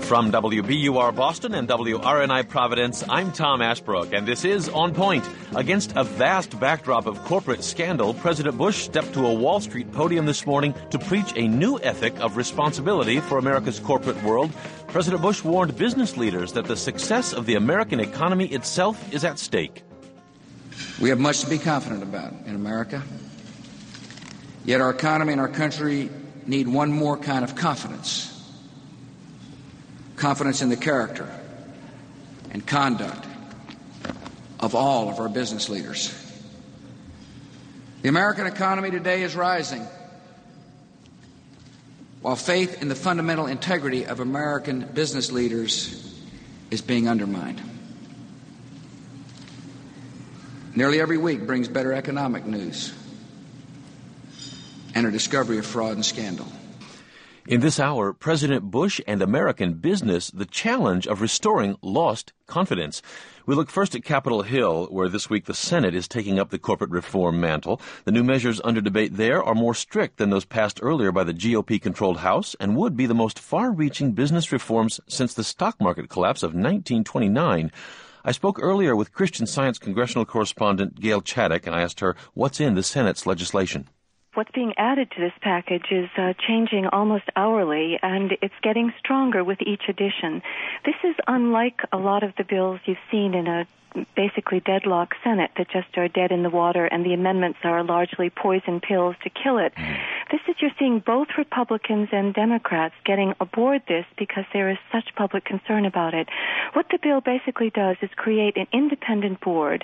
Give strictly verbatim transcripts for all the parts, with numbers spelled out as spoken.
From W B U R Boston and W R N I Providence, I'm Tom Ashbrook, and this is On Point. Against a vast backdrop of corporate scandal, President Bush stepped to a Wall Street podium this morning to preach a new ethic of responsibility for America's corporate world. President Bush warned business leaders that the success of the American economy itself is at stake. We have much to be confident about in America. Yet our economy and our country need one more kind of confidence. Confidence in the character and conduct of all of our business leaders. The American economy today is rising, while faith in the fundamental integrity of American business leaders is being undermined. Nearly every week brings better economic news and a discovery of fraud and scandal. In this hour, President Bush and American business, the challenge of restoring lost confidence. We look first at Capitol Hill, where this week the Senate is taking up the corporate reform mantle. The new measures under debate there are more strict than those passed earlier by the G O P-controlled House and would be the most far-reaching business reforms since the stock market collapse of nineteen twenty-nine. I spoke earlier with Christian Science congressional correspondent Gail Chaddock, and I asked her what's in the Senate's legislation. What's being added to this package is uh, changing almost hourly, and it's getting stronger with each edition. This is unlike a lot of the bills you've seen in a basically deadlock Senate that just are dead in the water, and the amendments are largely poison pills to kill it. This is, you're seeing both Republicans and Democrats getting aboard this because there is such public concern about it. What the bill basically does is create an independent board,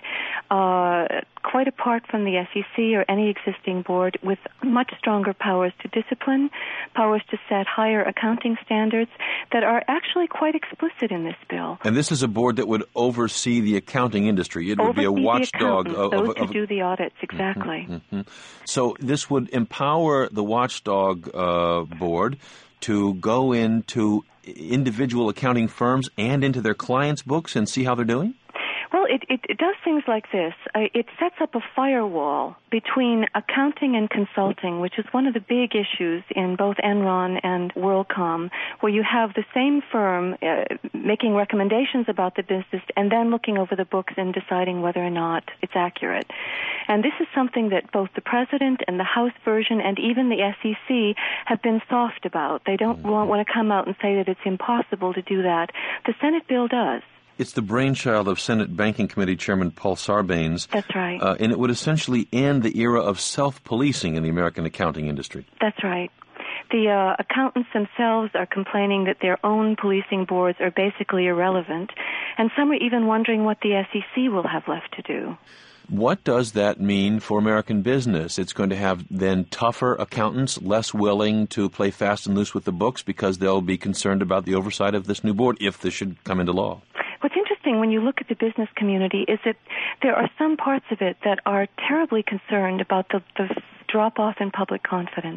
uh, quite apart from the S E C or any existing board, with much stronger powers to discipline, powers to set higher accounting standards that are actually quite explicit in this bill. And this is a board that would oversee the accounting industry. It would oversee be a watchdog of, of, those of, of to do the audits, exactly. Mm-hmm, mm-hmm. So this would empower the watchdog uh, board to go into individual accounting firms and into their clients' books and see how they're doing? Well, it, it, it does things like this. Uh, it sets up a firewall between accounting and consulting, which is one of the big issues in both Enron and WorldCom, where you have the same firm uh, making recommendations about the business and then looking over the books and deciding whether or not it's accurate. And this is something that both the President and the House version and even the S E C have been soft about. They don't want, want to come out and say that it's impossible to do that. The Senate bill does. It's the brainchild of Senate Banking Committee Chairman Paul Sarbanes. That's right. Uh, and it would essentially end the era of self-policing in the American accounting industry. That's right. The uh, accountants themselves are complaining that their own policing boards are basically irrelevant, and some are even wondering what the S E C will have left to do. What does that mean for American business? It's going to have then tougher accountants, less willing to play fast and loose with the books because they'll be concerned about the oversight of this new board if this should come into law. What's interesting when you look at the business community is that there are some parts of it that are terribly concerned about the, the drop-off in public confidence.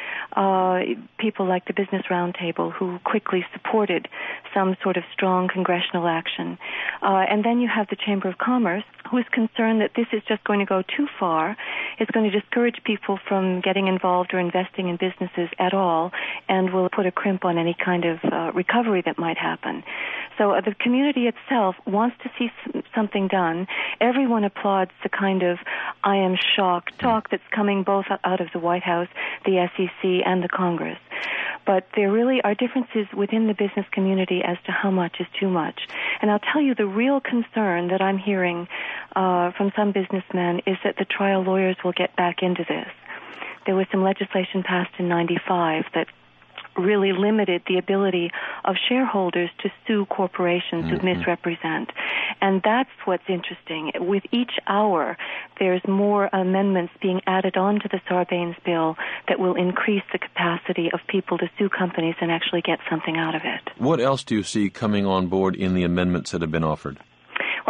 Uh, people like the Business Roundtable, who quickly supported some sort of strong congressional action. Uh, and then you have the Chamber of Commerce, who is concerned that this is just going to go too far. It's going to discourage people from getting involved or investing in businesses at all, and will put a crimp on any kind of uh, recovery that might happen. So uh, the community itself wants to see s- something done. Everyone applauds the kind of I am shocked talk that's coming both out of the White House, the S E C, and the Congress. But there really are differences within the business community as to how much is too much. And I'll tell you, the real concern that I'm hearing uh, from some businessmen is that the trial lawyers will get back into this. There was some legislation passed in ninety-five that really limited the ability of shareholders to sue corporations mm-hmm. who misrepresent. And that's what's interesting. With each hour, there's more amendments being added on to the Sarbanes bill that will increase the capacity of people to sue companies and actually get something out of it. What else do you see coming on board in the amendments that have been offered? Well,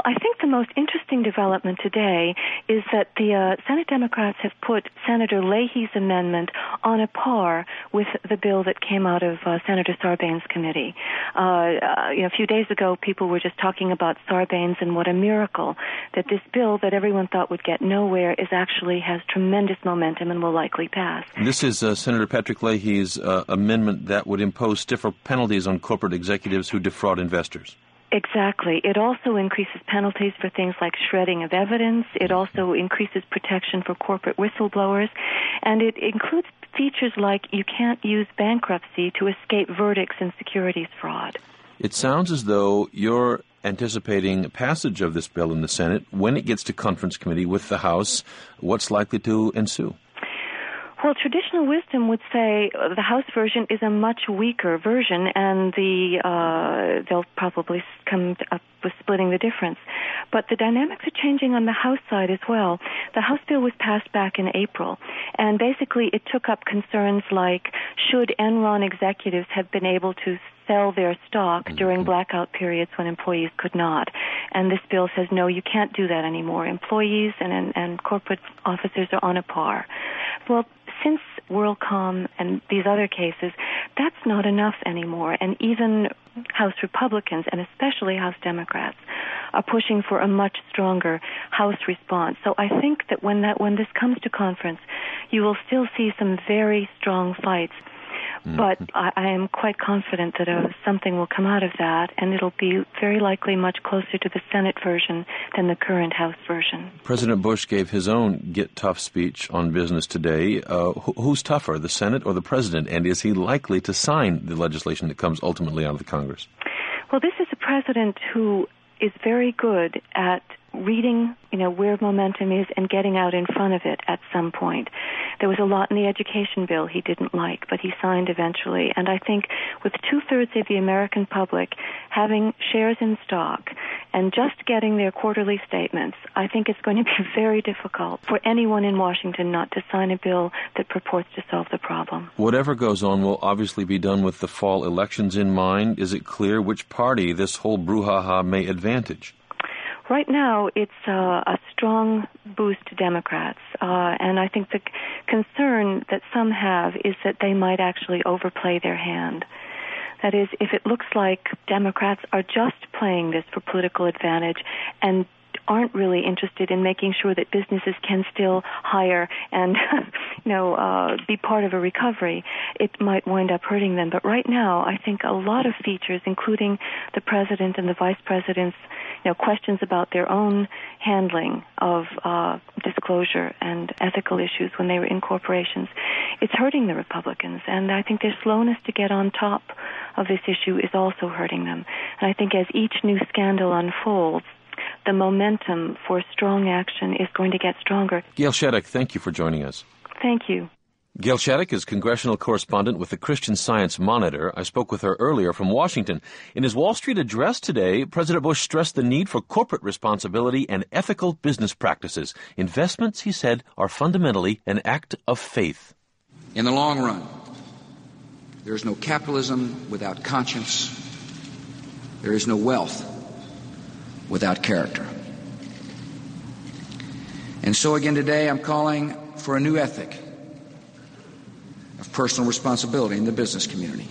I think the most interesting development today is that the uh, Senate Democrats have put Senator Leahy's amendment on a par with the bill that came out of uh, Senator Sarbanes' committee. Uh, uh, you know, a few days ago, people were just talking about Sarbanes and what a miracle that this bill that everyone thought would get nowhere is actually has tremendous momentum and will likely pass. This is uh, Senator Patrick Leahy's uh, amendment that would impose stiffer penalties on corporate executives who defraud investors. Exactly. It also increases penalties for things like shredding of evidence. It also increases protection for corporate whistleblowers. And it includes features like you can't use bankruptcy to escape verdicts in securities fraud. It sounds as though you're anticipating passage of this bill in the Senate. When it gets to conference committee with the House, what's likely to ensue? Well, traditional wisdom would say the House version is a much weaker version, and the uh, they'll probably come up with splitting the difference. But the dynamics are changing on the House side as well. The House bill was passed back in April, and basically it took up concerns like should Enron executives have been able to sell their stock during blackout periods when employees could not. And this bill says, no, you can't do that anymore. Employees and, and, and corporate officers are on a par. Well, since WorldCom and these other cases, that's not enough anymore. And even House Republicans, and especially House Democrats, are pushing for a much stronger House response. So I think that when that when this comes to conference, you will still see some very strong fights. But I, I am quite confident that uh, something will come out of that, and it'll be very likely much closer to the Senate version than the current House version. President Bush gave his own Get Tough speech on business today. Uh, wh- who's tougher, the Senate or the President? And is he likely to sign the legislation that comes ultimately out of the Congress? Well, this is a president who is very good at reading, you know, where momentum is and getting out in front of it at some point. There was a lot in the education bill he didn't like, but he signed eventually. And I think with two-thirds of the American public having shares in stock and just getting their quarterly statements, I think it's going to be very difficult for anyone in Washington not to sign a bill that purports to solve the problem. Whatever goes on will obviously be done with the fall elections in mind. Is it clear which party this whole brouhaha may advantage? Right now, it's uh, a strong boost to Democrats, uh, and I think the c- concern that some have is that they might actually overplay their hand. That is, if it looks like Democrats are just playing this for political advantage and aren't really interested in making sure that businesses can still hire and, you know, uh, be part of a recovery, it might wind up hurting them. But right now, I think a lot of features, including the president and the vice president's, you know, questions about their own handling of uh, disclosure and ethical issues when they were in corporations, it's hurting the Republicans. And I think their slowness to get on top of this issue is also hurting them. And I think as each new scandal unfolds, the momentum for strong action is going to get stronger. Gail Shattuck, thank you for joining us. Thank you. Gail Shattuck is congressional correspondent with the Christian Science Monitor. I spoke with her earlier from Washington. In his Wall Street address today, President Bush stressed the need for corporate responsibility and ethical business practices. Investments, he said, are fundamentally an act of faith. In the long run, there is no capitalism without conscience. There is no wealth without character. And so again today, I'm calling for a new ethic of personal responsibility in the business community.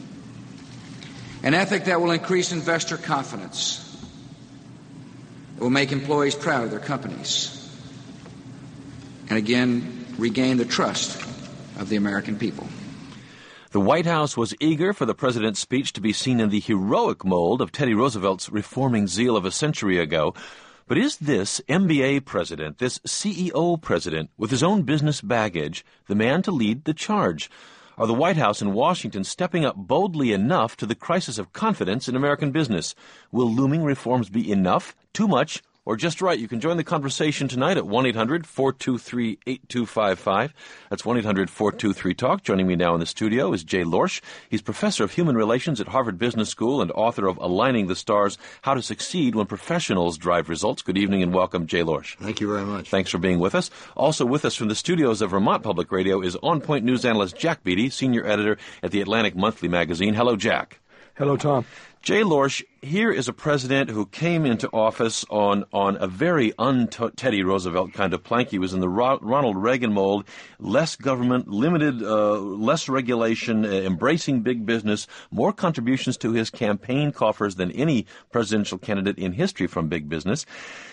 An ethic that will increase investor confidence, that will make employees proud of their companies, and again, regain the trust of the American people. The White House was eager for the president's speech to be seen in the heroic mold of Teddy Roosevelt's reforming zeal of a century ago. But is this M B A president, this C E O president, with his own business baggage, the man to lead the charge? Are the White House and Washington stepping up boldly enough to the crisis of confidence in American business? Will looming reforms be enough, too much, or just right? You can join the conversation tonight at one eight hundred four two three eight two five five. That's one eight hundred four two three talk. Joining me now in the studio is Jay Lorsch. He's professor of human relations at Harvard Business School and author of Aligning the Stars, How to Succeed When Professionals Drive Results. Good evening and welcome, Jay Lorsch. Thank you very much. Thanks for being with us. Also with us from the studios of Vermont Public Radio is On Point News analyst Jack Beatty, senior editor at the Atlantic Monthly magazine. Hello, Jack. Hello, Tom. Jay Lorsch, here is a president who came into office on, on a very un-Teddy Roosevelt kind of plank. He was in the Ro- Ronald Reagan mold, less government, limited, uh, less regulation, uh, embracing big business, more contributions to his campaign coffers than any presidential candidate in history from big business.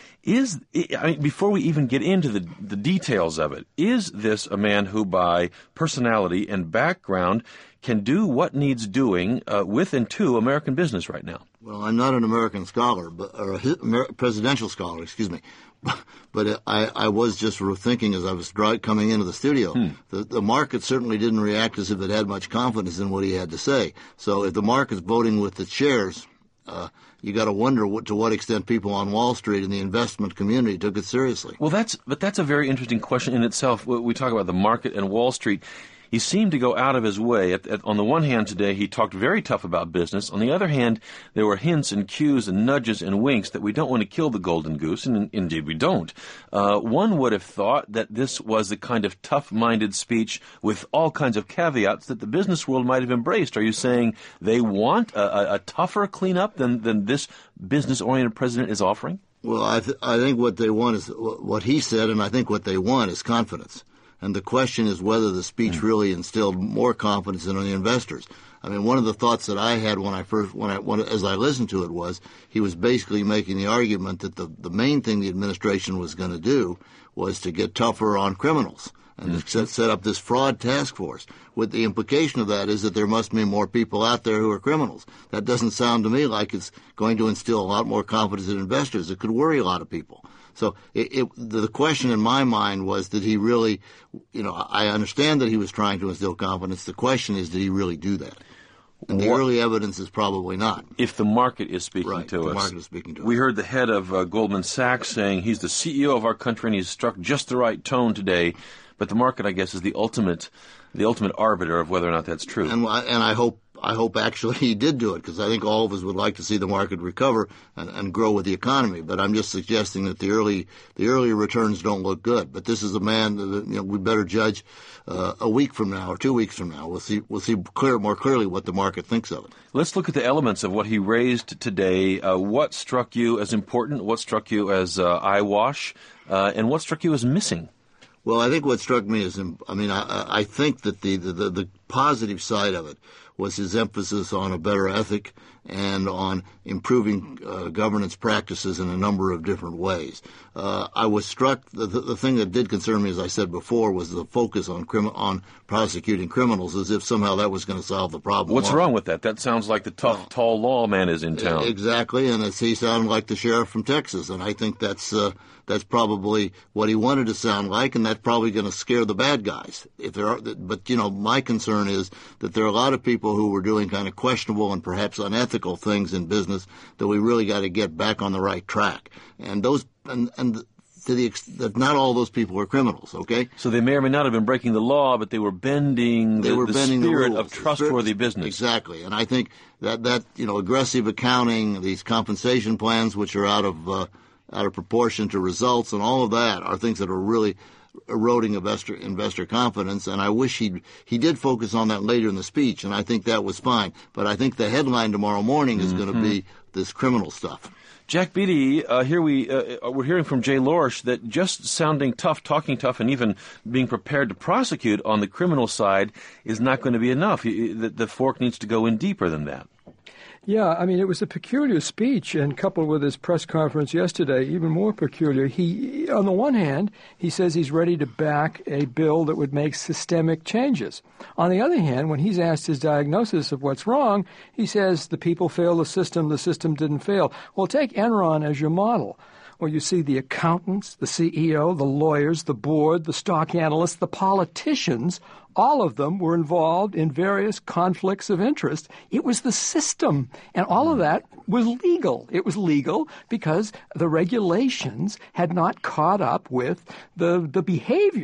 Is, I mean, before we even get into the, the details of it, is this a man who, by personality and background, can do what needs doing uh, with and to American business right now? Well, I'm not an American scholar, but or a Amer- presidential scholar, excuse me. But I, I was just thinking as I was dry, coming into the studio, hmm. the, the market certainly didn't react as if it had much confidence in what he had to say. So if the market's voting with the shares, uh, you got to wonder what, to what extent people on Wall Street and the investment community took it seriously. Well, that's but that's a very interesting question in itself. We talk about the market and Wall Street. He seemed to go out of his way. At, at, on the one hand today, he talked very tough about business. On the other hand, there were hints and cues and nudges and winks that we don't want to kill the golden goose, and indeed we don't. Uh, one would have thought that this was the kind of tough-minded speech with all kinds of caveats that the business world might have embraced. Are you saying they want a, a, a tougher cleanup than, than this business-oriented president is offering? Well, I, th- I think what they want is what he said, and I think what they want is confidence. And the question is whether the speech mm. really instilled more confidence in the investors. I mean, one of the thoughts that I had when I first, when I, when, as I listened to it was, he was basically making the argument that the, the main thing the administration was going to do was to get tougher on criminals and mm. set, set up this fraud task force. With the implication of that is that there must be more people out there who are criminals. That doesn't sound to me like it's going to instill a lot more confidence in investors. It could worry a lot of people. So it, it, the question in my mind was, did he really, you know, I understand that he was trying to instill confidence. The question is, did he really do that? And the what, early evidence is probably not. If the market is speaking right, to the us. market is speaking to we us. heard the head of uh, Goldman Sachs saying he's the C E O of our country and he's struck just the right tone today. But the market, I guess, is the ultimate, the ultimate arbiter of whether or not that's true. And, and I hope. I hope actually he did do it, because I think all of us would like to see the market recover and, and grow with the economy. But I'm just suggesting that the early the early returns don't look good. But this is a man that, you know, we better judge uh, a week from now or two weeks from now. We'll see we'll see clear more clearly what the market thinks of it. Let's look at the elements of what he raised today. Uh, what struck you as important? What struck you as uh, eyewash? Uh, and what struck you as missing? Well, I think what struck me is, I mean, I, I think that the, the, the positive side of it was his emphasis on a better ethic and on improving uh, governance practices in a number of different ways. Uh, I was struck, the, the thing that did concern me, as I said before, was the focus on crim- on prosecuting criminals, as if somehow that was going to solve the problem. What's wrong with that? That sounds like the tough, tall lawman is in town. Exactly, and it's, he sounded like the sheriff from Texas, and I think that's uh, that's probably what he wanted to sound like, and that's probably going to scare the bad guys. If there are, but you know, my concern is that there are a lot of people who were doing kind of questionable and perhaps unethical things in business that we really got to get back on the right track. And those and and to the ex- that not all those people were criminals. Okay, so they may or may not have been breaking the law, but they were bending they the, were the bending spirit the rules. of trustworthy business. Exactly, and I think that that you know aggressive accounting, these compensation plans which are out of uh, out of proportion to results, and all of that are things that are really eroding investor investor confidence. And I wish he he did focus on that later in the speech, and I think that was fine. But I think the headline tomorrow morning is mm-hmm. going to be this criminal stuff. Jack Beatty, uh, here we uh, we're hearing from Jay Lorsch that just sounding tough, talking tough, and even being prepared to prosecute on the criminal side is not going to be enough. The, the fork needs to go in deeper than that. Yeah, I mean, it was a peculiar speech, and coupled with his press conference yesterday, even more peculiar. He, on the one hand, he says he's ready to back a bill that would make systemic changes. On the other hand, when he's asked his diagnosis of what's wrong, he says the people failed the system, the system didn't fail. Well, take Enron as your model, where you see the accountants, the C E O, the lawyers, the board, the stock analysts, the politicians. All of them were involved in various conflicts of interest. It was the system, and all of that was legal. It was legal because the regulations had not caught up with the, the behavior.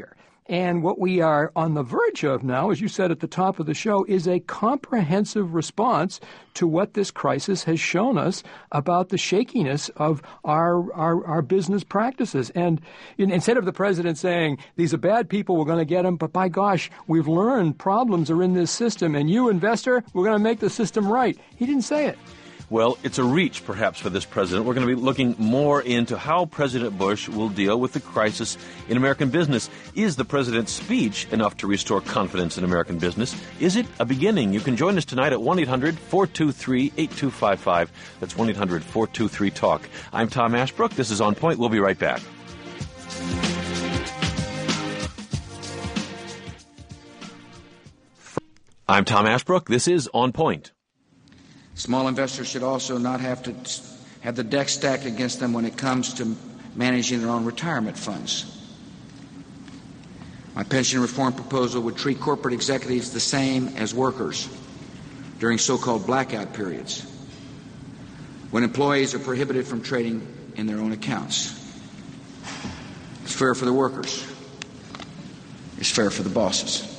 And what we are on the verge of now, as you said at the top of the show, is a comprehensive response to what this crisis has shown us about the shakiness of our our, our business practices. And in, instead of the president saying, these are bad people, we're going to get them, but by gosh, we've learned problems are in this system, and you, investor, we're going to make the system right. He didn't say it. Well, it's a reach, perhaps, for this president. We're going to be looking more into how President Bush will deal with the crisis in American business. Is the president's speech enough to restore confidence in American business? Is it a beginning? You can join us tonight at one eight hundred four two three eight two five five. That's one eight hundred four two three talk. I'm Tom Ashbrook. This is On Point. We'll be right back. I'm Tom Ashbrook. This is On Point. Small investors should also not have to have the deck stacked against them when it comes to managing their own retirement funds. My pension reform proposal would treat corporate executives the same as workers during so-called blackout periods, when employees are prohibited from trading in their own accounts. It's fair for the workers. It's fair for the bosses.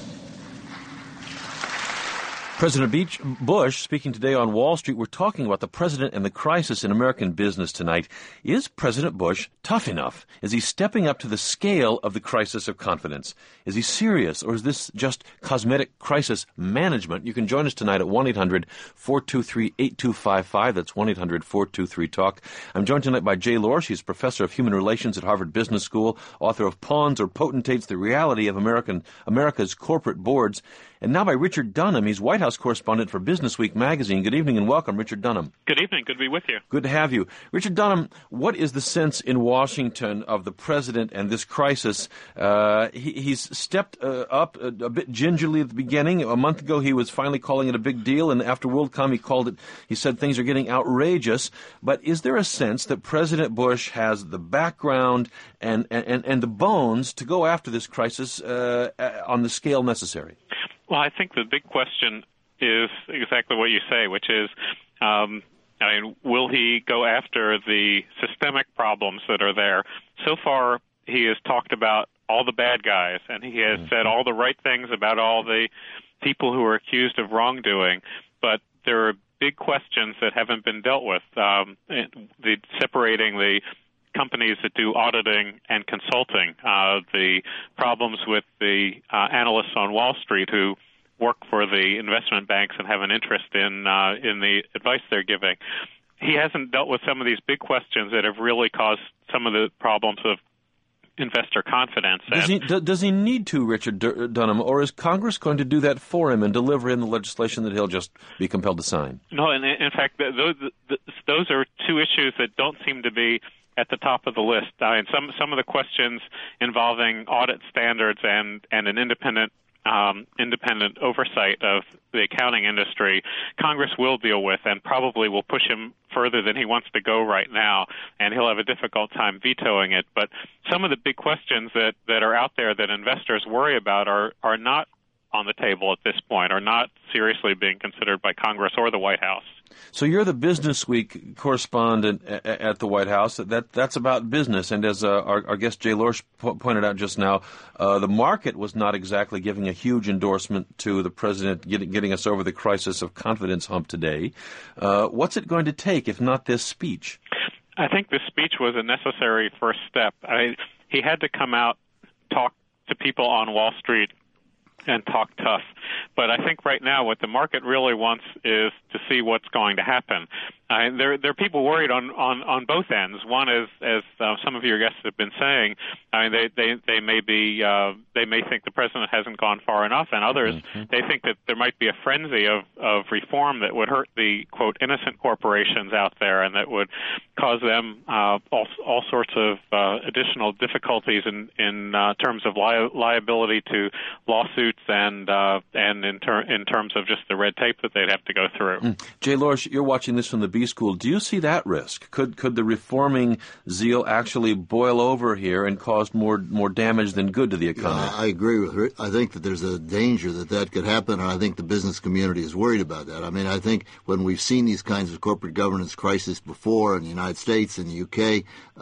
President Bush, speaking today on Wall Street, we're talking about the president and the crisis in American business tonight. Is President Bush tough enough? Is he stepping up to the scale of the crisis of confidence? Is he serious, or is this just cosmetic crisis management? You can join us tonight at one eight hundred four two three eight two five five. That's one eight hundred four two three talk. I'm joined tonight by Jay Lorsch. He's professor of human relations at Harvard Business School, author of Pawns or Potentates, The Reality of American America's Corporate Boards. And now by Richard Dunham. He's White House correspondent for Business Week magazine. Good evening and welcome, Richard Dunham. Good evening. Good to be with you. Good to have you. Richard Dunham, what is the sense in Washington of the president and this crisis? Uh, he, he's stepped uh, up a, a bit gingerly at the beginning. A month ago he was finally calling it a big deal, and after WorldCom he called it, he said things are getting outrageous. But is there a sense that President Bush has the background and, and, and the bones to go after this crisis uh, on the scale necessary? Well, I think the big question is exactly what you say, which is, um, I mean, will he go after the systemic problems that are there? So far, he has talked about all the bad guys, and he has said all the right things about all the people who are accused of wrongdoing, but there are big questions that haven't been dealt with. Um, the separating the companies that do auditing and consulting, uh, the problems with the uh, analysts on Wall Street who work for the investment banks and have an interest in uh, in the advice they're giving. He hasn't dealt with some of these big questions that have really caused some of the problems of investor confidence. Does he, d- does he need to, Richard D- Dunham, or is Congress going to do that for him and deliver him the legislation that he'll just be compelled to sign? No, and in fact, those those are two issues that don't seem to be at the top of the list. I mean, some some of the questions involving audit standards and, and an independent um, independent oversight of the accounting industry, Congress will deal with and probably will push him further than he wants to go right now, and he'll have a difficult time vetoing it. But some of the big questions that, that are out there that investors worry about are, are not on the table at this point, are not seriously being considered by Congress or the White House. So you're the Business Week correspondent at the White House. That That's about business. And as uh, our, our guest Jay Lorsch po- pointed out just now, uh, the market was not exactly giving a huge endorsement to the president getting, getting us over the crisis of confidence hump today. Uh, what's it going to take, if not this speech? I think this speech was a necessary first step. I, he had to come out, talk to people on Wall Street, and talk tough. But I think right now what the market really wants is to see what's going to happen. Uh, there, there are people worried on, on, on both ends. One is, as uh, some of your guests have been saying, I mean, they, they, they may be, uh, they may think the president hasn't gone far enough, and others, mm-hmm. they think that there might be a frenzy of, of reform that would hurt the, quote, innocent corporations out there and that would cause them uh, all, all sorts of uh, additional difficulties in, in uh, terms of li- liability to lawsuits and, uh, and in, ter- in terms of just the red tape that they'd have to go through. Mm. Jay Lorsch, you're watching this from the B School. Do you see that risk? Could could the reforming zeal actually boil over here and cause more more damage than good to the economy? Yeah, I agree with her. I think that there's a danger that that could happen, and I think the business community is worried about that. I mean, I think when we've seen these kinds of corporate governance crises before in the United States and the U K, uh,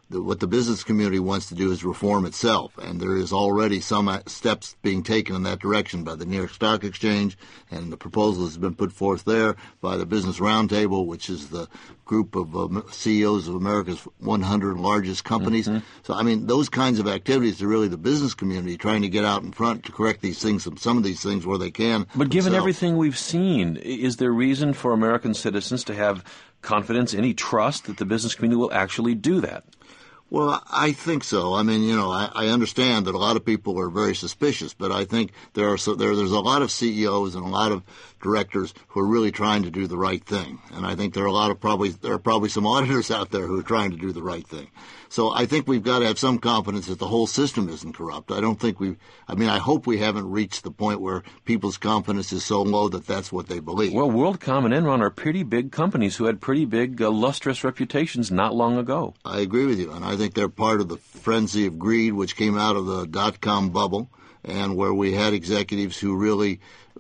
the, what the business community wants to do is reform itself, and there is already some steps being taken in that direction by the New York Stock Exchange, and the proposal has been put forth there by the Business Roundtable, which is the group of uh, C E Os of America's one hundred largest companies. Mm-hmm. So, I mean, those kinds of activities are really the business community trying to get out in front to correct these things, some of these things where they can. But given themselves. everything we've seen, is there reason for American citizens to have confidence, any trust that the business community will actually do that? Well, I think so. I mean, you know, I, I understand that a lot of people are very suspicious, but I think there are so there, there's a lot of C E Os and a lot of directors who are really trying to do the right thing, and I think there are a lot of probably there are probably some auditors out there who are trying to do the right thing. So I think we've got to have some confidence that the whole system isn't corrupt. I don't think we. I mean, I hope we haven't reached the point where people's confidence is so low that that's what they believe. Well, WorldCom and Enron are pretty big companies who had pretty big, uh, lustrous reputations not long ago. I agree with you, and I think they're part of the frenzy of greed which came out of the dot-com bubble, and where we had executives who really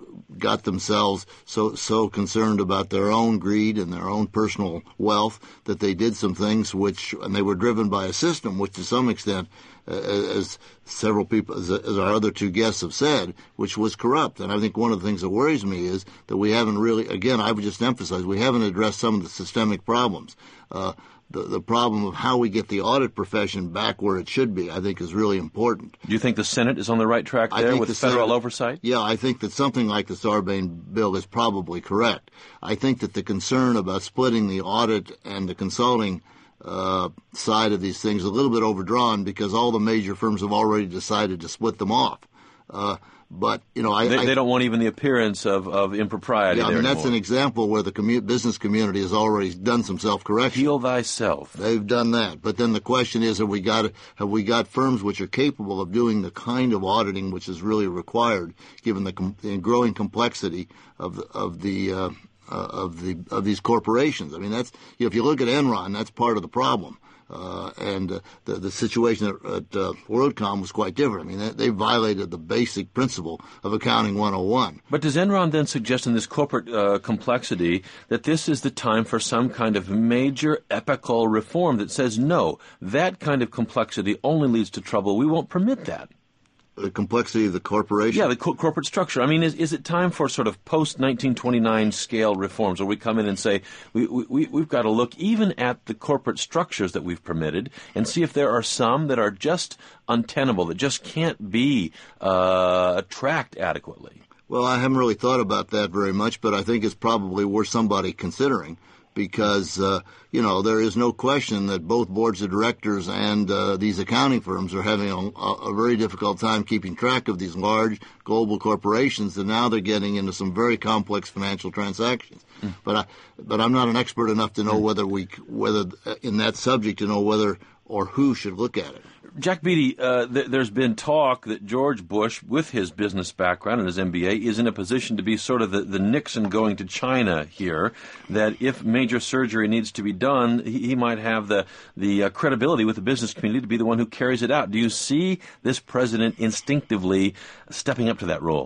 got themselves so so concerned about their own greed and their own personal wealth that they did some things which, and they were driven by a system which to some extent, uh, as several people, as, as our other two guests have said, which was corrupt. And I think one of the things that worries me is that we haven't really, again, I would just emphasize, we haven't addressed some of the systemic problems. Uh, The, the problem of how we get the audit profession back where it should be, I think, is really important. Do you think the Senate is on the right track there with the federal Senate, oversight? Yeah, I think that something like the Sarbanes-Bill is probably correct. I think that the concern about splitting the audit and the consulting uh, side of these things is a little bit overdrawn because all the major firms have already decided to split them off. Uh, But, you know, I... They, I, they don't want even the appearance of, of impropriety yeah, I there mean, that's anymore. an example where the commu- business community has already done some self-correction. Heal thyself. They've done that. But then the question is, have we got have we got firms which are capable of doing the kind of auditing which is really required, given the, com- the growing complexity of the, of the uh, uh, of the of these corporations? I mean, that's you know, if you look at Enron, that's part of the problem. Uh, and uh, the, the situation at, at uh, WorldCom was quite different. I mean, they, they violated the basic principle of Accounting one oh one. But does Enron then suggest in this corporate uh, complexity that this is the time for some kind of major epical reform that says, no, that kind of complexity only leads to trouble. We won't permit that. The complexity of the corporation? Yeah, the co- corporate structure. I mean, is is it time for sort of post-nineteen twenty-nine scale reforms where we come in and say, we, we, we've got to look even at the corporate structures that we've permitted and see if there are some that are just untenable, that just can't be uh, tracked adequately? Well, I haven't really thought about that very much, but I think it's probably worth somebody considering. Because, uh, you know, there is no question that both boards of directors and uh, these accounting firms are having a, a very difficult time keeping track of these large global corporations, and now they're getting into some very complex financial transactions. Mm. But I, but I'm not an expert enough to know mm. whether we, whether in that subject to know whether or who should look at it. Jack Beatty, uh, th- there's been talk that George Bush, with his business background and his M B A, is in a position to be sort of the, the Nixon going to China here, that if major surgery needs to be done, he, he might have the, the uh, credibility with the business community to be the one who carries it out. Do you see this president instinctively stepping up to that role?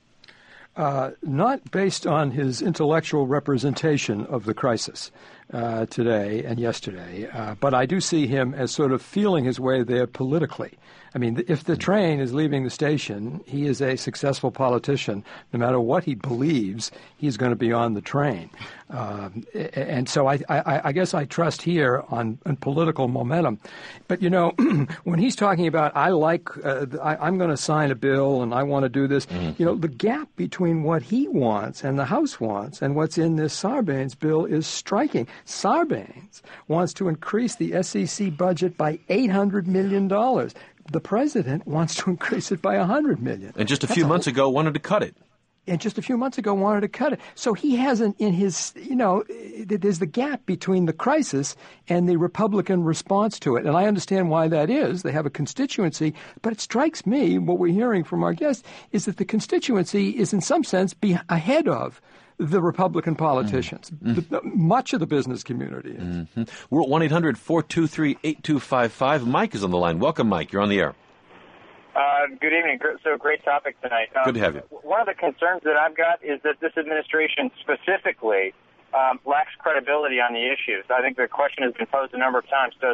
Uh, not based on his intellectual representation of the crisis uh, today and yesterday, uh, but I do see him as sort of feeling his way there politically. I mean, if the train is leaving the station, he is a successful politician. No matter what he believes, he's going to be on the train. Uh, and so I, I, I guess I trust here on, on political momentum. But, you know, when he's talking about, I like, uh, I, I'm going to sign a bill and I want to do this, mm-hmm. you know, the gap between what he wants and the House wants and what's in this Sarbanes bill is striking. Sarbanes wants to increase the S E C budget by eight hundred million dollars. The president wants to increase it by one hundred million dollars. And just a That's few a months whole, ago wanted to cut it. And just a few months ago wanted to cut it. So he hasn't in his, you know, there's the gap between the crisis and the Republican response to it. And I understand why that is. They have a constituency. But it strikes me, what we're hearing from our guests, is that the constituency is in some sense be ahead of the Republican politicians, mm-hmm. the, much of the business community is. Mm-hmm. We're at one eight hundred four two three eight two five five. Mike is on the line. Welcome, Mike. You're on the air. Uh, good evening. So great topic tonight. Um, good to have you. One of the concerns that I've got is that this administration specifically um, lacks credibility on the issues. I think the question has been posed a number of times. Does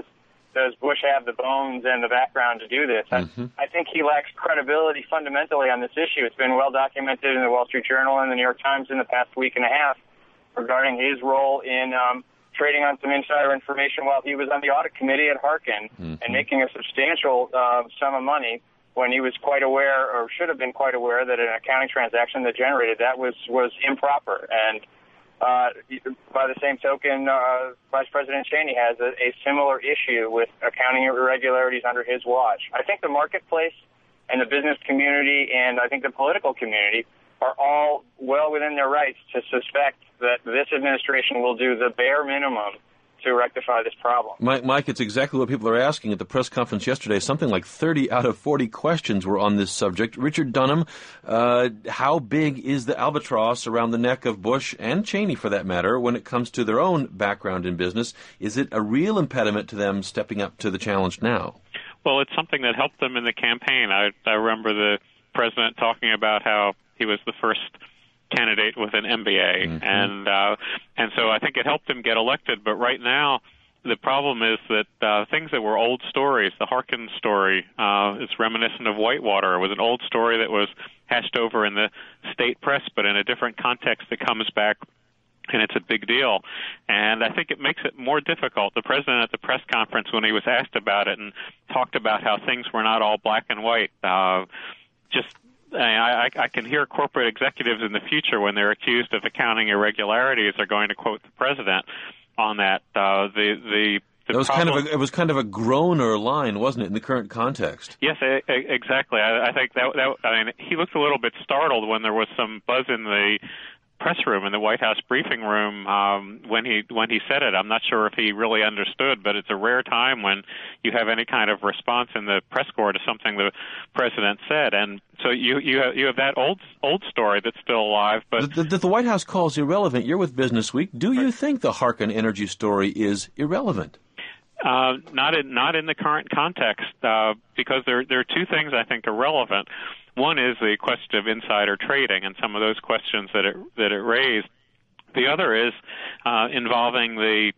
does Bush have the bones and the background to do this? Mm-hmm. I, I think he lacks credibility fundamentally on this issue. It's been well documented in the Wall Street Journal and the New York Times in the past week and a half regarding his role in um, trading on some insider information while he was on the audit committee at Harkin mm-hmm. and making a substantial uh, sum of money when he was quite aware, or should have been quite aware, that an accounting transaction that generated that was, was improper. And uh, by the same token, uh, Vice President Cheney has a, a similar issue with accounting irregularities under his watch. I think the marketplace and the business community and I think the political community are all well within their rights to suspect that this administration will do the bare minimum to rectify this problem. Mike, Mike, it's exactly what people are asking at the press conference yesterday. Something like thirty out of forty questions were on this subject. Richard Dunham, uh, how big is the albatross around the neck of Bush and Cheney, for that matter, when it comes to their own background in business? Is it a real impediment to them stepping up to the challenge now? Well, it's something that helped them in the campaign. I, I remember the president talking about how he was the first candidate with an M B A, mm-hmm. and uh, and so I think it helped him get elected. But right now, the problem is that uh, things that were old stories, the Harkin story, uh, is reminiscent of Whitewater. It was an old story that was hashed over in the state press, but in a different context that comes back, and it's a big deal. And I think it makes it more difficult. The president at the press conference, when he was asked about it and talked about how things were not all black and white, uh, just I, I, I can hear corporate executives in the future when they're accused of accounting irregularities are going to quote the president on that. Uh, the the It was problem, kind of a, it was kind of a groaner line, wasn't it, in the current context? Yes, a, a, exactly. I, I think that, that I mean he looked a little bit startled when there was some buzz in the press room, in the White House briefing room, um, when he when he said it. I'm not sure if he really understood, but it's a rare time when you have any kind of response in the press corps to something the president said. And so you you have, you have that old old story that's still alive. But the, the, the White House calls irrelevant. You're with Business Week. Do you think the Harkin energy story is irrelevant? Uh, not in not in the current context, uh, because there there are two things I think are relevant. One is the question of insider trading and some of those questions that it that it raised. The other is uh, involving the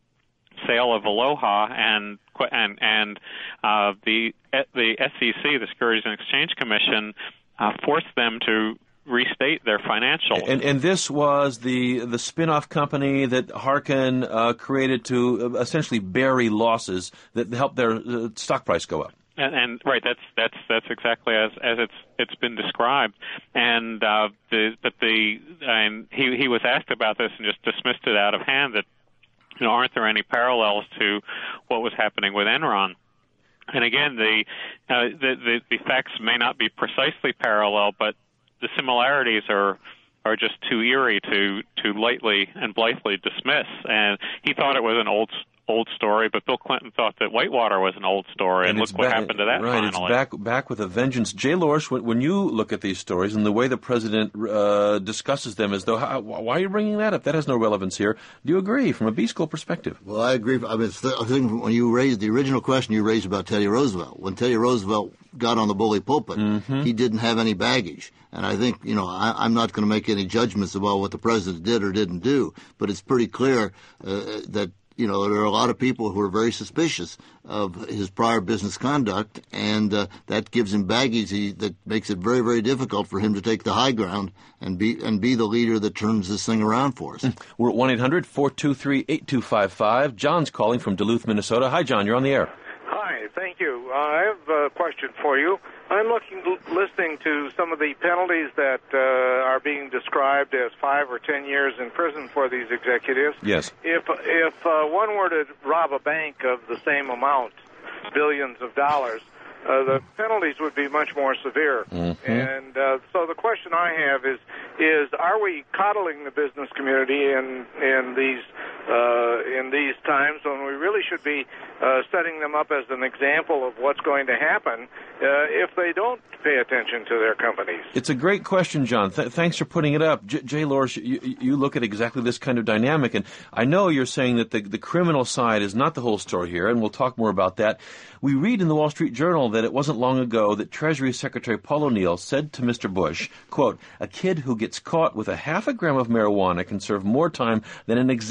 sale of Aloha and and and uh, the the S E C, the Securities and Exchange Commission, uh, forced them to restate their financials. And, and this was the the spin-off company that Harkin uh, created to essentially bury losses that helped their uh, stock price go up. And, and right, that's that's that's exactly as as it's it's been described. And uh, the but the and he he was asked about this and just dismissed it out of hand. That you know, aren't there any parallels to what was happening with Enron? And again, the uh, the, the the facts may not be precisely parallel, but the similarities are are just too eerie to to lightly and blithely dismiss. And he thought it was an old old story, but Bill Clinton thought that Whitewater was an old story, and, and look what back, happened to that right, finally. It's back, back with a vengeance. Jay Lorsch, when, when you look at these stories and the way the president uh, discusses them as though, how, why are you bringing that up? That has no relevance here. Do you agree from a B-School perspective? Well, I agree. I mean, I think when you raised the original question you raised about Teddy Roosevelt, when Teddy Roosevelt got on the bully pulpit, mm-hmm. he didn't have any baggage. And I think, you know, I, I'm not going to make any judgments about what the president did or didn't do, but it's pretty clear uh, that you know, there are a lot of people who are very suspicious of his prior business conduct, and uh, that gives him baggage he, that makes it very, very difficult for him to take the high ground and be and be the leader that turns this thing around for us. We're at one eight hundred four two three eight two five five. John's calling from Duluth, Minnesota. Hi, John. You're on the air. Hi. Thank you. Uh, I have a question for you. I'm looking, listening to some of the penalties that uh, are being described as five or ten years in prison for these executives. Yes. If if uh, one were to rob a bank of the same amount, billions of dollars, uh, the penalties would be much more severe. Mm-hmm. And uh, so the question I have is: is are we coddling the business community in in these uh, in these times when we really should be uh, setting them up as an example of what's going to happen uh, if they don't pay attention to their companies? It's a great question, John. Th- thanks for putting it up. J- Jay Lorsch, you, you look at exactly this kind of dynamic, and I know you're saying that the, the criminal side is not the whole story here, and we'll talk more about that. We read in the Wall Street Journal that it wasn't long ago that Treasury Secretary Paul O'Neill said to Mister Bush, quote, "A kid who gets caught with a half a gram of marijuana can serve more time than an executive who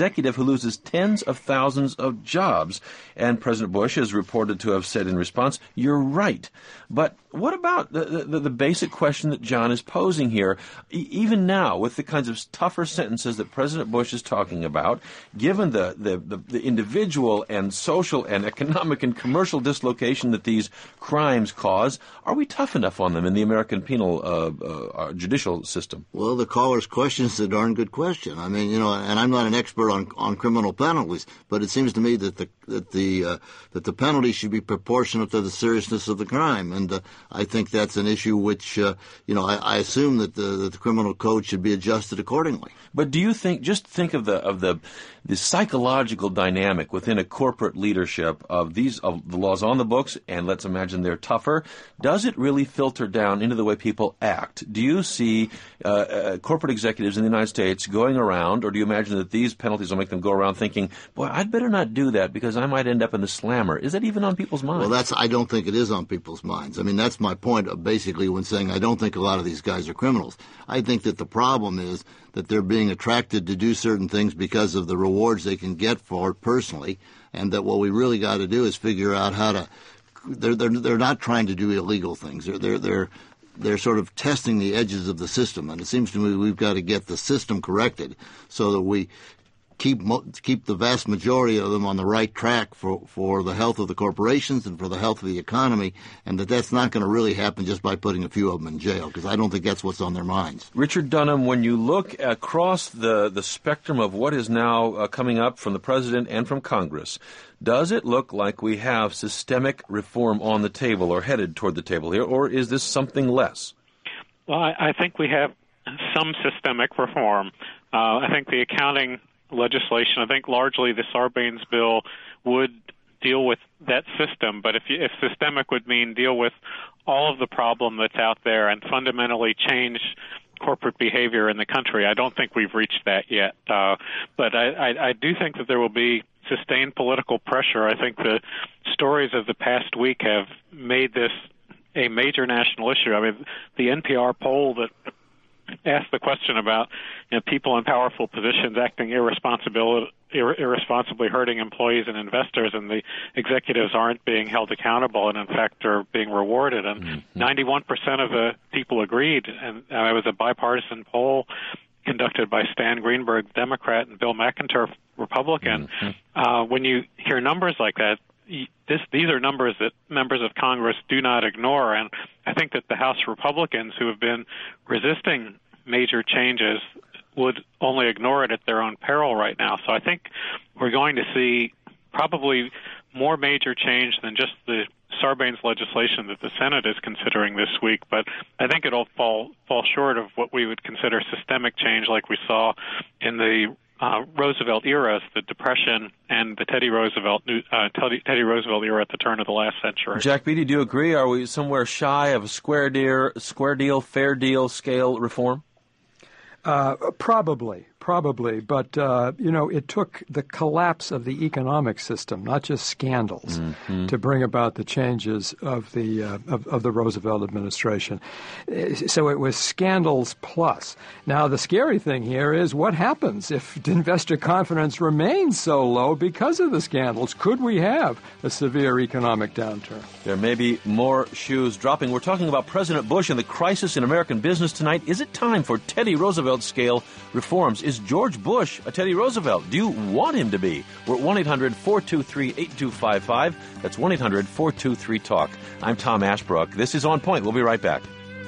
who loses tens of thousands of jobs. And President Bush is reported to have said in response, "You're right." But what about the, the, the basic question that John is posing here? E- even now, with the kinds of tougher sentences that President Bush is talking about, given the, the, the, the individual and social and economic and commercial dislocation that these crimes cause, are we tough enough on them in the American penal uh, uh, judicial system? Well, the caller's question is a darn good question. I mean, you know, and I'm not an expert on, on criminal penalties, but it seems to me that the that the uh, that the penalty should be proportionate to the seriousness of the crime, and uh, I think that's an issue which, uh, you know, I, I assume that the, that the criminal code should be adjusted accordingly. But do you think, just think of the of the the psychological dynamic within a corporate leadership of these of the laws on the books, and let's imagine they're tougher. Does it really filter down into the way people act? Do you see uh, uh, corporate executives in the United States going around, or do you imagine that these penalties will make them go around thinking, "Boy, I'd better not do that because I might end up in the slammer"? Is that even on people's minds? Well, that's I don't think it is on people's minds. I mean, that's my point of basically when saying I don't think a lot of these guys are criminals. I think that the problem is that they're being attracted to do certain things because of the rewards they can get for it personally, and that what we really got to do is figure out how to. They're they're they're not trying to do illegal things. They're they're they're they're sort of testing the edges of the system, and it seems to me we've got to get the system corrected so that we keep keep the vast majority of them on the right track for, for the health of the corporations and for the health of the economy, and that that's not going to really happen just by putting a few of them in jail, because I don't think that's what's on their minds. Richard Dunham, when you look across the, the spectrum of what is now uh, coming up from the President and from Congress, does it look like we have systemic reform on the table or headed toward the table here, or is this something less? Well, I, I think we have some systemic reform. Uh, I think the accounting legislation, I think largely the Sarbanes bill would deal with that system, but if you, if systemic would mean deal with all of the problem that's out there and fundamentally change corporate behavior in the country, I don't think we've reached that yet. Uh, but I, I, I do think that there will be sustained political pressure. I think the stories of the past week have made this a major national issue. I mean, the N P R poll that asked the question about, you know, people in powerful positions acting irresponsible, ir- irresponsibly hurting employees and investors, and the executives aren't being held accountable and, in fact, are being rewarded. And mm-hmm. ninety-one percent of the people agreed, and uh, it was a bipartisan poll conducted by Stan Greenberg, Democrat, and Bill McIntyre, Republican. Mm-hmm. Uh, when you hear numbers like that, This, these are numbers that members of Congress do not ignore, and I think that the House Republicans who have been resisting major changes would only ignore it at their own peril right now. So I think we're going to see probably more major change than just the Sarbanes legislation that the Senate is considering this week, but I think it'll fall fall short of what we would consider systemic change like we saw in the Uh, Roosevelt eras, the Depression, and the Teddy Roosevelt uh, Teddy, Teddy Roosevelt era at the turn of the last century. Jack Beatty, do you agree? Are we somewhere shy of a square deal, square deal, fair deal scale reform? Uh, probably, probably. But, uh, you know, it took the collapse of the economic system, not just scandals, mm-hmm. to bring about the changes of the uh, of, of the Roosevelt administration. So it was scandals plus. Now, the scary thing here is what happens if investor confidence remains so low because of the scandals? Could we have a severe economic downturn? There may be more shoes dropping. We're talking about President Bush and the crisis in American business tonight. Is it time for Teddy Roosevelt scale reforms? Is George Bush a Teddy Roosevelt? Do you want him to be? We're at one eight hundred four two three eight two five five. That's one eight hundred four two three talk. I'm Tom Ashbrook. This is On Point. We'll be right back.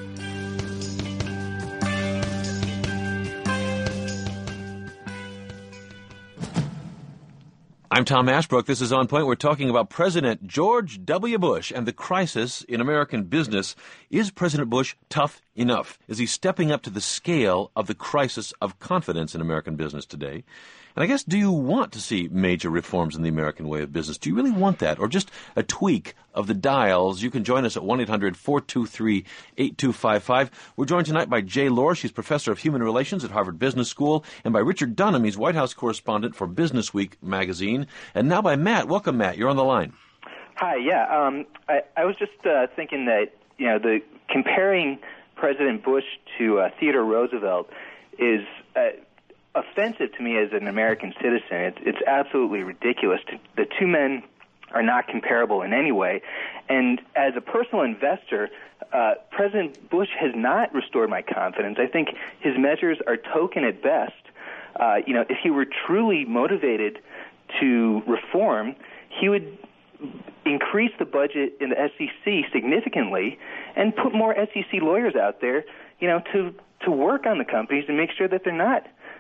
I'm Tom Ashbrook. This is On Point. We're talking about President George W. Bush and the crisis in American business. Is President Bush tough enough? Is he stepping up to the scale of the crisis of confidence in American business today? And I guess, do you want to see major reforms in the American way of business? Do you really want that? Or just a tweak of the dials? You can join us at one eight hundred four two three eight two five five. We're joined tonight by Jay Lohr. She's professor of human relations at Harvard Business School. And by Richard Dunham. He's White House correspondent for Business Week magazine. And now by Matt. Welcome, Matt. You're on the line. Hi, yeah. Um, I, I was just uh, thinking that, you know, the comparing President Bush to uh, Theodore Roosevelt is... Uh, offensive to me as an American citizen. It's, it's absolutely ridiculous. The two men are not comparable in any way. And as a personal investor, uh, President Bush has not restored my confidence. I think his measures are token at best. Uh, you know, if he were truly motivated to reform, he would increase the budget in the S E C significantly and put more S E C lawyers out there, you know, to, to work on the companies and make sure that they're not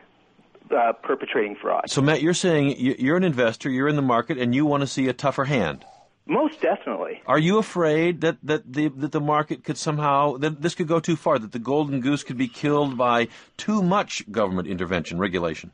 Uh, perpetrating fraud. So, Matt, you're saying you're an investor, you're in the market, and you want to see a tougher hand. Most definitely. Are you afraid that, that, the, that the market could somehow, that this could go too far, that the golden goose could be killed by too much government intervention, regulation?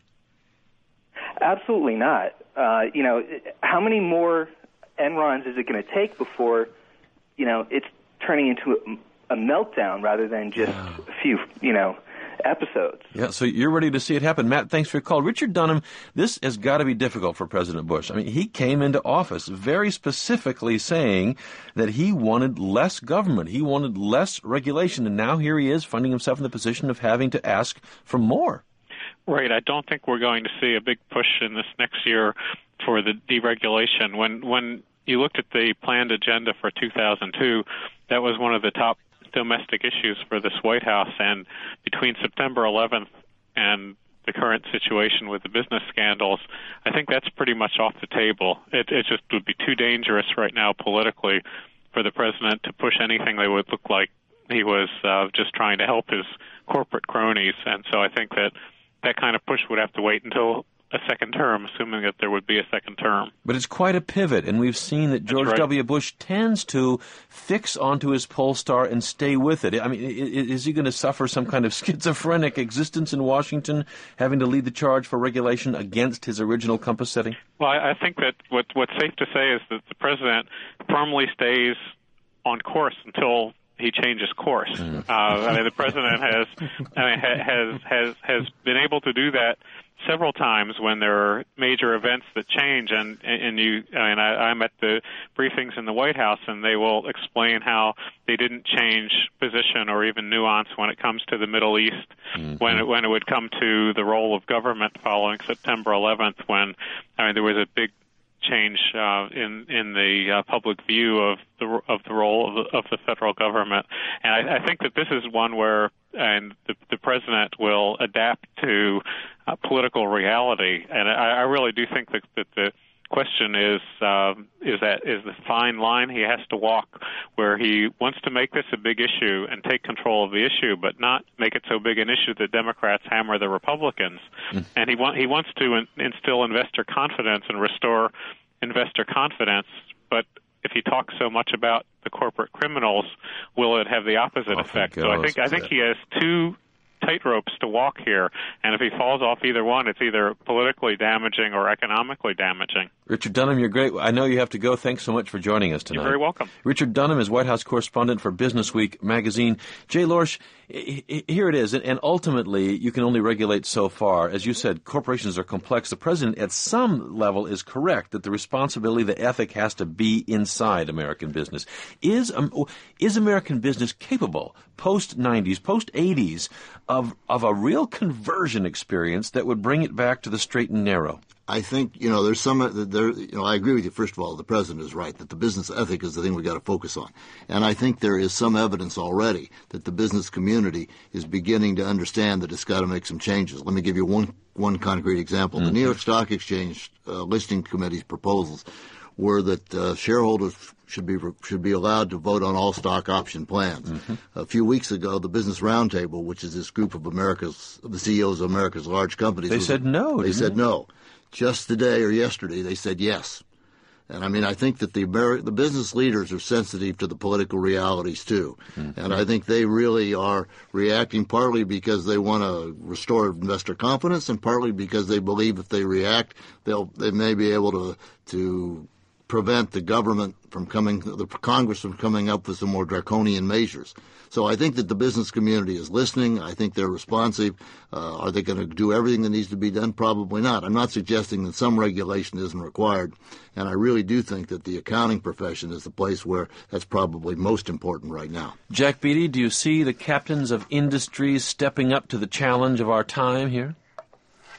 Absolutely not. Uh, you know, how many more Enrons is it going to take before, you know, it's turning into a, a meltdown rather than just yeah. a few, you know, episodes. Yeah, so you're ready to see it happen. Matt, thanks for your call. Richard Dunham, this has got to be difficult for President Bush. I mean, he came into office very specifically saying that he wanted less government. He wanted less regulation, and now here he is finding himself in the position of having to ask for more. Right. I don't think we're going to see a big push in this next year for the deregulation. When, when you looked at the planned agenda for two thousand two, that was one of the top domestic issues for this White House, and between September eleventh and the current situation with the business scandals, I think that's pretty much off the table. It, it just would be too dangerous right now politically for the president to push anything that would look like he was uh, just trying to help his corporate cronies, and so I think that that kind of push would have to wait until a second term, assuming that there would be a second term. But it's quite a pivot, and we've seen that George right. W. Bush tends to fix onto his pole star and stay with it. I mean, is he going to suffer some kind of schizophrenic existence in Washington, having to lead the charge for regulation against his original compass setting? Well, I think that what, what's safe to say is that the president firmly stays on course until he changes course. Mm. Uh, I mean, the president has, I mean, has has has been able to do that several times when there are major events that change, and and you, I mean, I, I'm at the briefings in the White House, and they will explain how they didn't change position or even nuance when it comes to the Middle East, mm-hmm. when it, when it would come to the role of government following September eleventh, when I mean there was a big change uh, in in the uh, public view of the of the role of the, of the federal government, and I, I think that this is one where and the, the president will adapt to uh, political reality, and I, I really do think that, that the question is uh, is that is the fine line he has to walk, where he wants to make this a big issue and take control of the issue, but not make it so big an issue that Democrats hammer the Republicans. Mm. And he want he wants to in, instill investor confidence and restore investor confidence, but if he talks so much about the corporate criminals, will it have the opposite Off effect? So I think I think he has two tightropes to walk here, and if he falls off either one, it's either politically damaging or economically damaging. Richard Dunham, you're great. I know you have to go. Thanks so much for joining us tonight. You're very welcome. Richard Dunham is White House correspondent for Business Week magazine. Jay Lorsch, here it is, and ultimately you can only regulate so far. As you said, corporations are complex. The president, at some level, is correct that the responsibility, the ethic, has to be inside American business. Is um, is American business capable, post-nineties, post-eighties, of of a real conversion experience that would bring it back to the straight and narrow? I think, you know, there's some, there, you know, I agree with you. First of all, the president is right that the business ethic is the thing we got to focus on. And I think there is some evidence already that the business community is beginning to understand that it's got to make some changes. Let me give you one, one concrete example. Mm-hmm. The New York Stock Exchange uh, listing committee's proposals were that uh, shareholders should be should be allowed to vote on all stock option plans. Mm-hmm. A few weeks ago, the Business Roundtable, which is this group of America's the C E Os of America's large companies, they was, said no. They said they? no. Just today or yesterday, they said yes. And I mean, I think that the Ameri- the business leaders are sensitive to the political realities too, mm-hmm. and I think they really are reacting partly because they want to restore investor confidence, and partly because they believe if they react, they'll they may be able to to prevent the government from coming, the Congress from coming up with some more draconian measures. So I think that the business community is listening. I think they're responsive. Uh, are they going to do everything that needs to be done? Probably not. I'm not suggesting that some regulation isn't required. And I really do think that the accounting profession is the place where that's probably most important right now. Jack Beatty, do you see the captains of industries stepping up to the challenge of our time here?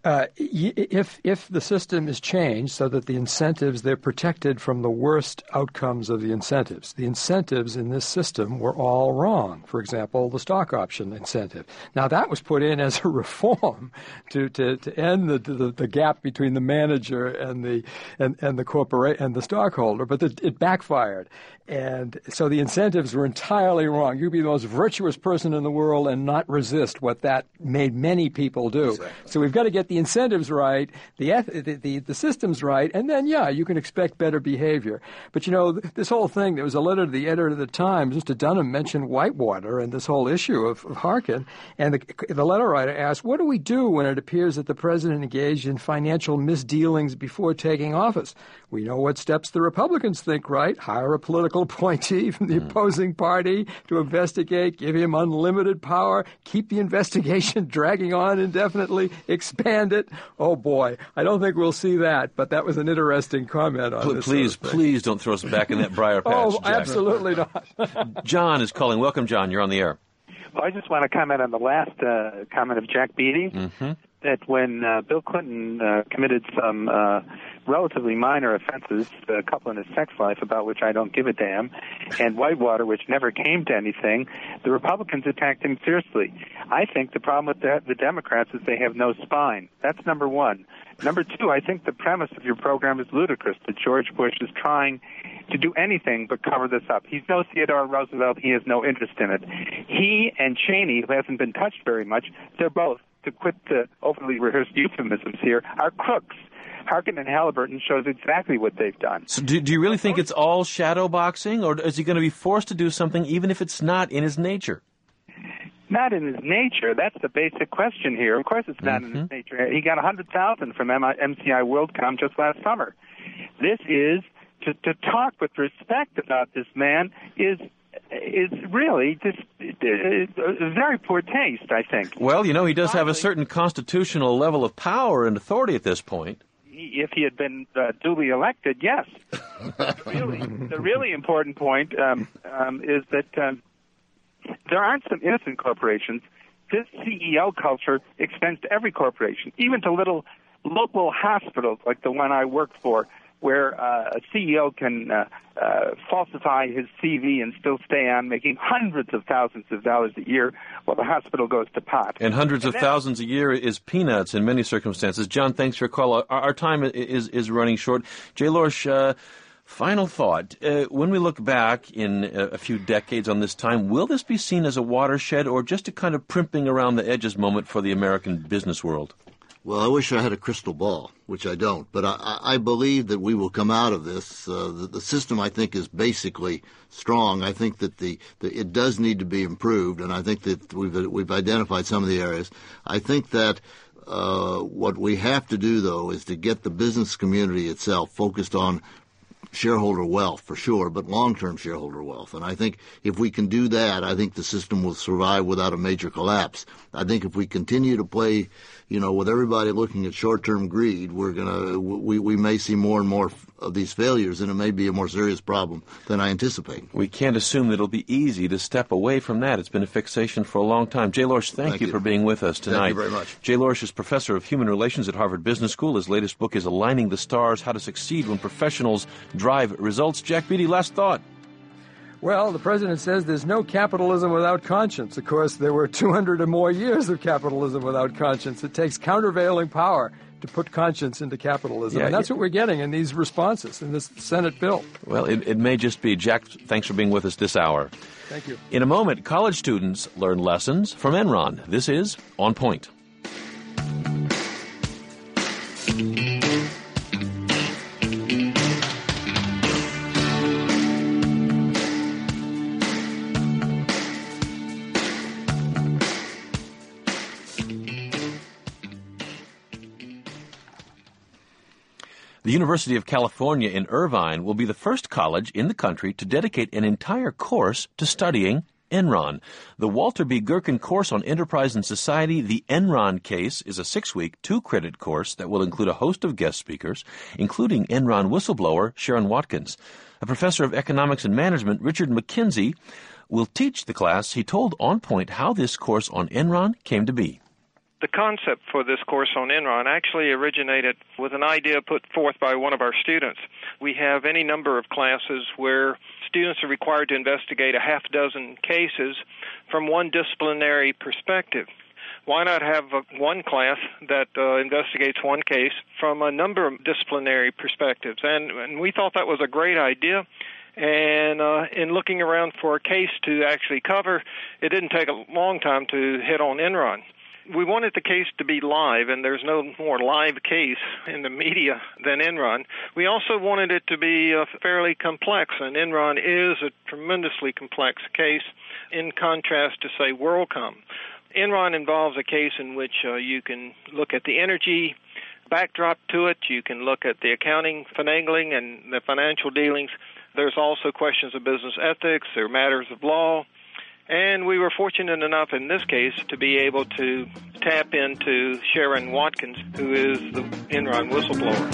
Uh, if if the system is changed so that the incentives, they're protected from the worst outcomes of the incentives. The incentives in this system were all wrong. For example, the stock option incentive. Now, that was put in as a reform to, to, to end the, the the gap between the manager and the and, and the corporate and the stockholder, but the, it backfired. And so the incentives were entirely wrong. You'd be the most virtuous person in the world and not resist what that made many people do. Exactly. So we've got to get the incentives right, the, the the the systems right, and then, yeah, you can expect better behavior. But, you know, this whole thing, there was a letter to the editor of the Times. Mister Dunham mentioned Whitewater and this whole issue of, of Harkin. And the, the letter writer asked, what do we do when it appears that the president engaged in financial misdealings before taking office? We know what steps the Republicans think, right? Hire a political appointee from the opposing party to investigate, give him unlimited power, keep the investigation dragging on indefinitely, expand it. Oh, boy, I don't think we'll see that, but that was an interesting comment on P- this. Please, sort of please don't throw us back in that briar patch, Oh, Jack. absolutely not. John is calling. Welcome, John. You're on the air. Well, I just want to comment on the last uh, comment of Jack Beatty, mm-hmm. that when uh, Bill Clinton uh, committed some uh, relatively minor offenses, a couple in his sex life about which I don't give a damn, and Whitewater, which never came to anything, the Republicans attacked him fiercely. I think the problem with the, the Democrats is they have no spine. That's number one. Number two, I think the premise of your program is ludicrous, that George Bush is trying to do anything but cover this up. He's no Theodore Roosevelt. He has no interest in it. He and Cheney, who hasn't been touched very much, they're both, to quit the overly rehearsed euphemisms here, are crooks. Harkin and Halliburton shows exactly what they've done. So do, do you really think it's all shadow boxing, or is he going to be forced to do something even if it's not in his nature? Not in his nature. That's the basic question here. Of course it's not mm-hmm. in his nature. He got one hundred thousand from M C I WorldCom just last summer. This is, to, to talk with respect about this man is is really just uh, very poor taste, I think. Well, you know, he does have a certain constitutional level of power and authority at this point. If he had been uh, duly elected, yes. really, the really important point um, um, is that um, there aren't some innocent corporations. This C E O culture extends to every corporation, even to little local hospitals like the one I work for, where uh, a C E O can uh, uh, falsify his C V and still stay on, making hundreds of thousands of dollars a year while the hospital goes to pot. And hundreds and of then, thousands a year is peanuts in many circumstances. John, thanks for your call. Our, our time is is running short. Jay Lorsch, uh, final thought. Uh, when we look back in a, a few decades on this time, will this be seen as a watershed or just a kind of primping around the edges moment for the American business world? Well, I wish I had a crystal ball, which I don't, but I, I believe that we will come out of this. Uh, the, the system, I think, is basically strong. I think that the, the it does need to be improved, and I think that we've we've identified some of the areas. I think that uh, what we have to do, though, is to get the business community itself focused on shareholder wealth, for sure, but long-term shareholder wealth. And I think if we can do that, I think the system will survive without a major collapse. I think if we continue to play, you know, with everybody looking at short-term greed, we're gonna we we may see more and more of these failures, and it may be a more serious problem than I anticipate. We can't assume that it'll be easy to step away from that. It's been a fixation for a long time. Jay Lorsch, thank, thank you, you for being with us tonight. Thank you very much. Jay Lorsch is professor of human relations at Harvard Business School. His latest book is Aligning the Stars: How to Succeed When Professionals Drive Results. Jack Beatty, last thought. Well, the president says there's no capitalism without conscience. Of course, there were two hundred or more years of capitalism without conscience. It takes countervailing power to put conscience into capitalism. Yeah, and that's yeah. what we're getting in these responses, in this Senate bill. Well, it, it may just be. Jack, thanks for being with us this hour. Thank you. In a moment, college students learn lessons from Enron. This is On Point. The University of California in Irvine will be the first college in the country to dedicate an entire course to studying Enron. The Walter B. Gherkin course on Enterprise and Society, The Enron Case, is a six-week, two-credit course that will include a host of guest speakers, including Enron whistleblower Sharon Watkins. A professor of economics and management, Richard McKinsey, will teach the class. He told On Point how this course on Enron came to be. The concept for this course on Enron actually originated with an idea put forth by one of our students. We have any number of classes where students are required to investigate a half dozen cases from one disciplinary perspective. Why not have a, one class that uh, investigates one case from a number of disciplinary perspectives? And, and we thought that was a great idea. And uh, in looking around for a case to actually cover, it didn't take a long time to hit on Enron. We wanted the case to be live, and there's no more live case in the media than Enron. We also wanted it to be uh, fairly complex, and Enron is a tremendously complex case in contrast to, say, WorldCom. Enron involves a case in which uh, you can look at the energy backdrop to it. You can look at the accounting finagling and the financial dealings. There's also questions of business ethics. There are matters of law. And we were fortunate enough in this case to be able to tap into Sharon Watkins, who is the Enron whistleblower.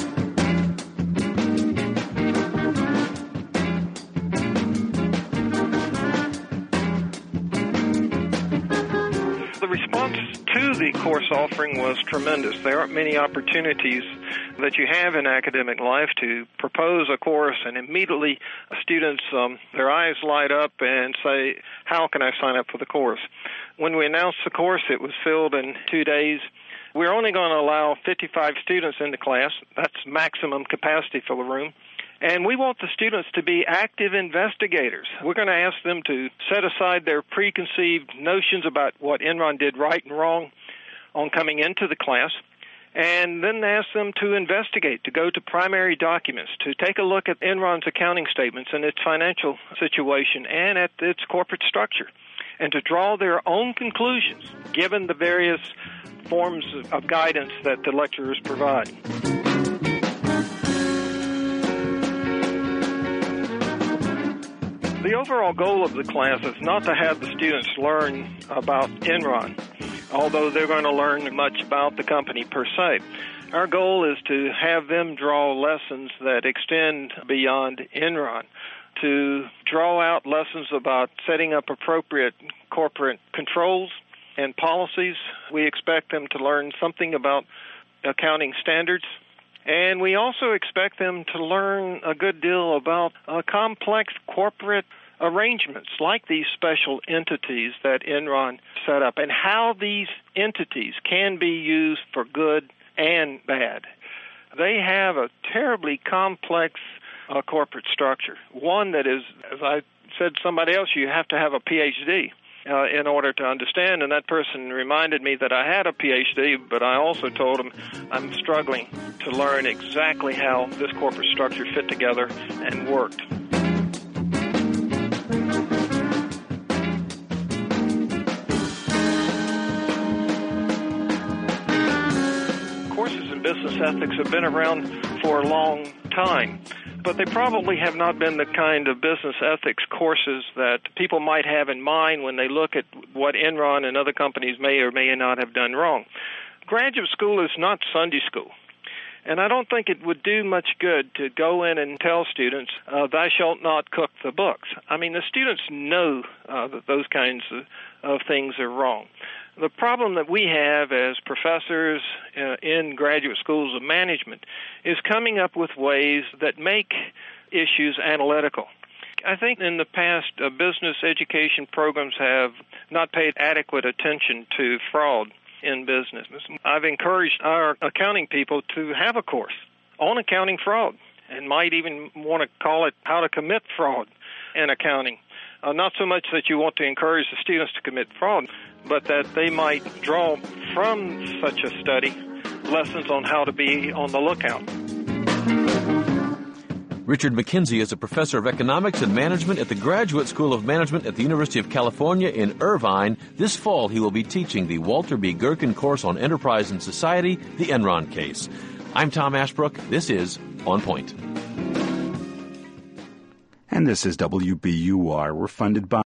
The response to the course offering was tremendous. There aren't many opportunities that you have in academic life to propose a course and immediately students, um, their eyes light up and say, how can I sign up for the course? When we announced the course, it was filled in two days. We're only going to allow fifty-five students into class. That's maximum capacity for the room. And we want the students to be active investigators. We're going to ask them to set aside their preconceived notions about what Enron did right and wrong on coming into the class, and then ask them to investigate, to go to primary documents, to take a look at Enron's accounting statements and its financial situation and at its corporate structure, and to draw their own conclusions, given the various forms of guidance that the lecturers provide. The overall goal of the class is not to have the students learn about Enron, although they're going to learn much about the company per se. Our goal is to have them draw lessons that extend beyond Enron, to draw out lessons about setting up appropriate corporate controls and policies. We expect them to learn something about accounting standards, and we also expect them to learn a good deal about uh, complex corporate arrangements like these special entities that Enron set up and how these entities can be used for good and bad. They have a terribly complex uh, corporate structure, one that is, as I said to somebody else, you have to have a P H D uh, in order to understand, and that person reminded me that I had a P H D, but I also told him I'm struggling to learn exactly how this corporate structure fit together and worked. Courses in business ethics have been around for a long time, but they probably have not been the kind of business ethics courses that people might have in mind when they look at what Enron and other companies may or may not have done wrong. Graduate school is not Sunday school. And I don't think it would do much good to go in and tell students, uh, thou shalt not cook the books. I mean, the students know uh, that those kinds of, of things are wrong. The problem that we have as professors uh, in graduate schools of management is coming up with ways that make issues analytical. I think in the past, uh, business education programs have not paid adequate attention to fraud in business. I've encouraged our accounting people to have a course on accounting fraud and might even want to call it how to commit fraud in accounting. Uh, not so much that you want to encourage the students to commit fraud, but that they might draw from such a study lessons on how to be on the lookout. Richard McKenzie is a professor of economics and management at the Graduate School of Management at the University of California in Irvine. This fall, he will be teaching the Walter B. Gerken course on Enterprise and Society, the Enron case. I'm Tom Ashbrook. This is On Point. And this is W B U R. We're funded by